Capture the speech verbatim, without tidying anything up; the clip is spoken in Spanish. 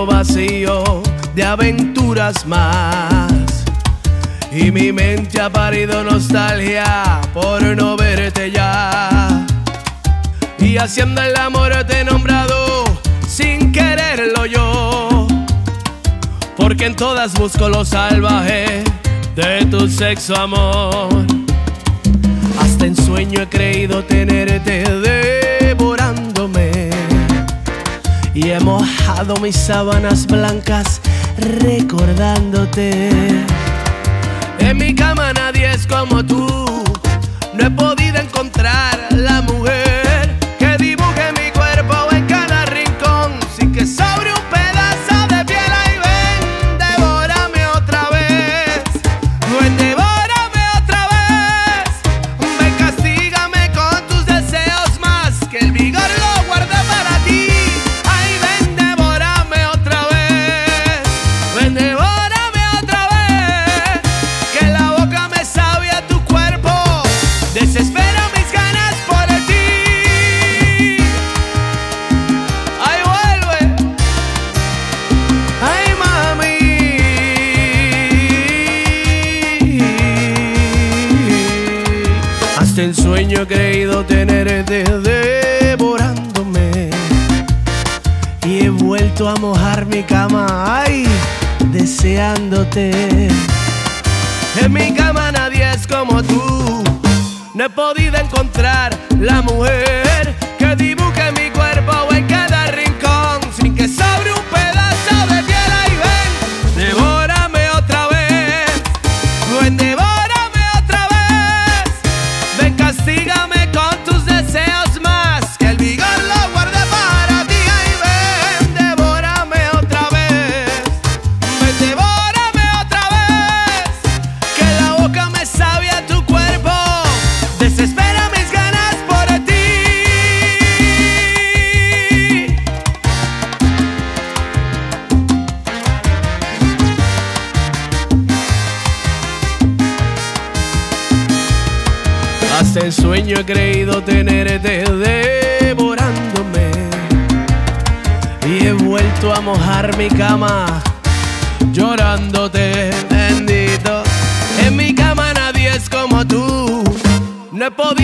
siento vacío de aventuras más. Y mi mente ha parido nostalgia por no verte ya. Y haciendo el amor te he nombrado sin quererlo yo, porque en todas busco lo salvaje de tu sexo, amor. Hasta en sueño he creído tenerte devorándome, y he mojado mis sábanas blancas recordándote. En mi cama nadie es como tú, no he podido encontrar la mujer que dibuje mi cuerpo en cada rincón sin que sobre un pedazo de piel. Ay, ven, devórame otra vez, ven, devórame otra vez, ven, castígame con tus deseos más que el vigor lo guardé para ti. Ay, ven, devórame otra vez, ven, devórame otra vez, que la boca me sabe a tu cuerpo, desespero mis ganas por ti. Ay, vuelve, ay, mami. Hasta en sueño he creído tenerte devorándome, y he vuelto a mojar mi cama, ay, deseándote. En mi cama nadie es como tú, no he podido encontrar la mujer que dibuje mi cuerpo en cada rincón sin que sobre un pedazo de piel. Ay, ven, devórame otra vez, ven, devórame otra vez, ven, castígame con tus deseos más que el vigor lo guardé para ti. Ay, ven, devórame otra vez, ven, devórame otra vez, que la boca me sabe a tu cuerpo, desespera mis ganas por ti. Hasta en sueño he creído tenerte devorándome, y he vuelto a mojar mi cama llorándote, bendito. En mi cama nadie es como tú, no he podido